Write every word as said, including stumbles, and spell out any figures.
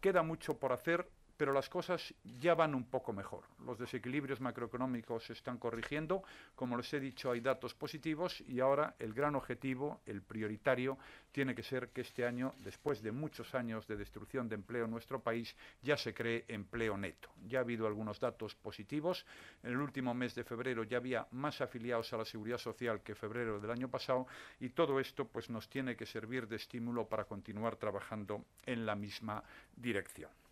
queda mucho por hacer, pero las cosas ya van un poco mejor. Los desequilibrios macroeconómicos se están corrigiendo, como les he dicho, hay datos positivos y ahora el gran objetivo, el prioritario, tiene que ser que este año, después de muchos años de destrucción de empleo en nuestro país, ya se cree empleo neto. Ya ha habido algunos datos positivos. En el último mes de febrero ya había más afiliados a la Seguridad Social que febrero del año pasado, y todo esto pues nos tiene que servir de estímulo para continuar trabajando en la misma dirección.